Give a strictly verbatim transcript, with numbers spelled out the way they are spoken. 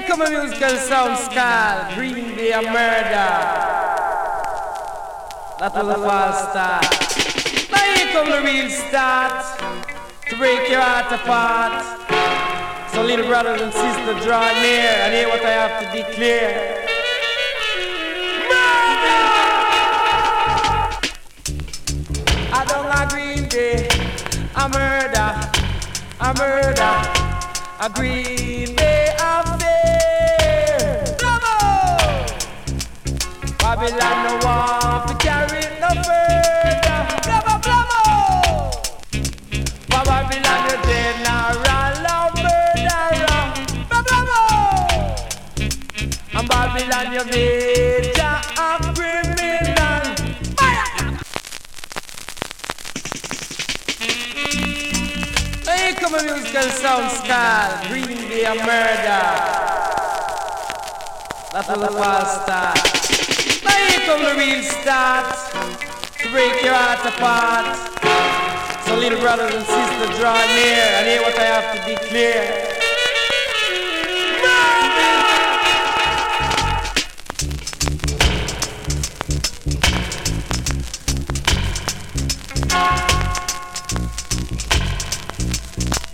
come a musical sound called Green Day a Murder. That was a false start. Now here come the real start to break your heart apart. So little brothers and sisters, draw near and hear what I have to declare. Murder! I don't agree with Day, a murder, a murder, a Green Day affair. Bravo! Babylon no want to carry no further. Bravo, bravo! For Babylon you general of murderer. Bravo! And Babylon you major of criminal. Fire! Now here come a musical sound called Green Day a Murder. That was a false start. Now here come the real start to break your heart apart. So little brothers and sisters, draw near and hear what I have to declare.